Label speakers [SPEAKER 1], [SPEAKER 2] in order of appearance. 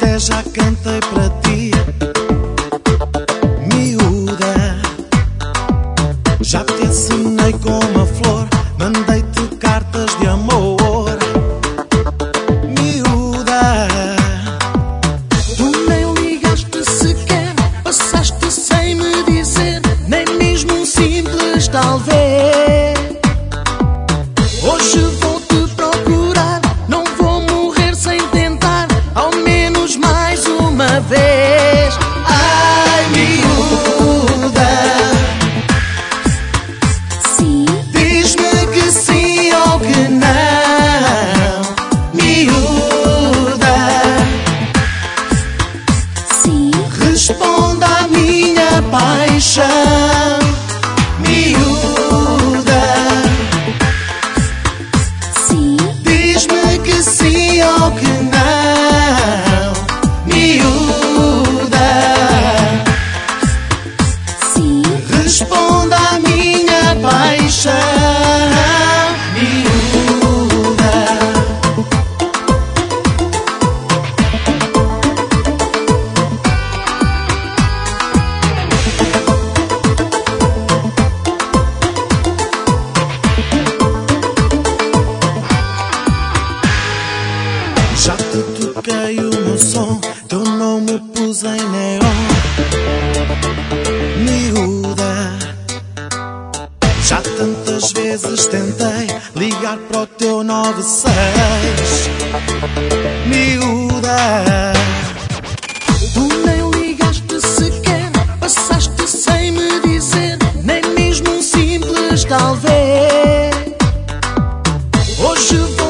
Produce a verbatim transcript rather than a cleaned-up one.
[SPEAKER 1] até já cantei para ti, miúda. Já te assinei com uma flor, mandei-te cartas de amor, miúda.
[SPEAKER 2] Tu nem ligaste sequer, passaste sem me dizer, nem mesmo um simples talvez. Hoje vou-te procurar, não vou morrer sem tentar, ao menos mais uma vez.
[SPEAKER 1] Ai, miúda,
[SPEAKER 2] Sim,
[SPEAKER 1] diz-me que sim ou que não, miúda.
[SPEAKER 2] sim,
[SPEAKER 1] Responda à minha paixão, miúda.
[SPEAKER 2] sim,
[SPEAKER 1] Diz-me que sim ou que não, miúda.
[SPEAKER 2] sim.
[SPEAKER 1] Responda à minha paixão, miúda. Já te toquei o meu som, teu nome pus em neon, miúda. Já tantas vezes tentei ligar para o teu nove seis, miúda.
[SPEAKER 2] Tu nem ligaste sequer, passaste sem me dizer, nem mesmo um simples talvez. Hoje